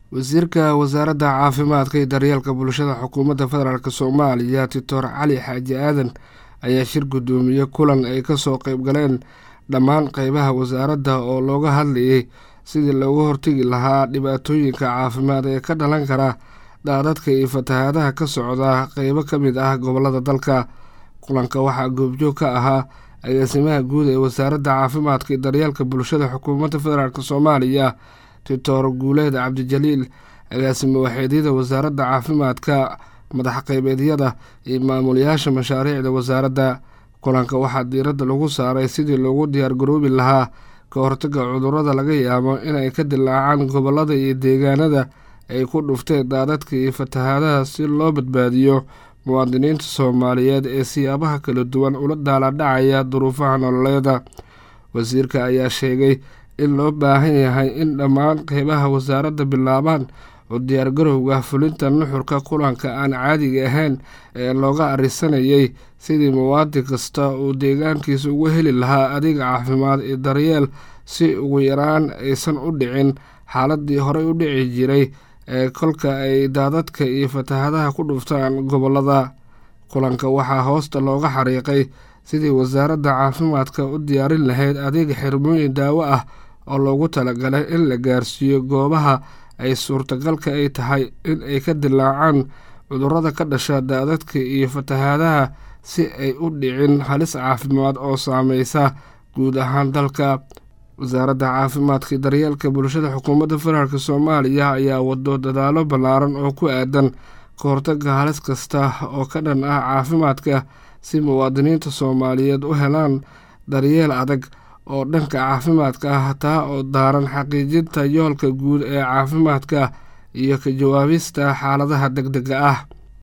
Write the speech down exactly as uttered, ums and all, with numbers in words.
wasiirka wasaaradda caafimaadka iyo daryeelka bulshada xukuumadda federaalk soomaaliya doctor cali xaaji aadan ayaa shir gudoomiye kulan ay kasoo qeyb galeen dhammaan qeybaha wasaaradda oo looga hadlayay sidii looga hortegi lahaa dhibaatooyinka caafimaad ee ka dhalan kara daadadka iyo fatahaadaha ka socda qeybo ka mid ah gobolada dalka. kulanka waxaa goobjoog ka ahaa agaasimaha guud ee wasaaradda caafimaadka iyo daryeelka bulshada xukuumadda federaalk soomaaliya doctor guuleed cabdijaliil, agaasimo waxeedyada wasaaradda caafimaadka, madax qeybeedyada iyo maamulayaasha mashaariicda wasaaradda. kulanka waxaa diiradda lagu saaray sidii loogu diyaargaroobi lahaa ka hortaga cudurrada laga yaabo inay ka dilaacaan gobolada iyo deegaanada ay ku dhufteen daadadka iyo fatahaadaha si loo badbaadiyo muwaadiniinta soomaaliyeed ee siyaabaha kala duwan ula daaladhacaya duruufaha nololeeda. wasiirka ayaa sheegay in loo baahan yahay in dhammaan qeybaha wasaaradda bilaabaan oo diyaargarowga fulinta nuxurka kulanka aan caadiga ahayn ee looga arisanayay sidii muwaadin kasta uu deegaankiisa ugu heli lahaa adeeg caafimaad iyo daryeel si ugu yaraan aysan u dhicin xaaladii horey u dhici jiray ee kolka ay daadadka iyo fatahaadaha ku dhuftaan gobolada. kulanka waxaa hoosta looga xariiqay sidii wasaaradda caafimaadka u diyaarin lahayd adeeg xirmooyin daawo ah oo loogu talagalay in la gaarsiiyo goobaha ay suurtagalka ay tahay in ay ka dilaacaan cudurrada ka dhasha daadadka iyo fatahaadaha si ay u dhicin halis caafimaad oo saameysa guud ahaan dalka. wasaaradda caafimaadka iyo daryeelka bulshada xukuumadda federaalk soomaaliya ayaa wado dadaalo ballaaran oo ku aadan ka hortaga halis kasta oo ka dhan ah caafimaadka si muwaadiniinta soomaaliyeed u helaan daryeel adag oo dhanka caafimaadka ah, taa oo daaran xaqiijinta yoolka guud ee caafimaadka iyo ka jawaabista xaaladaha degdega ah.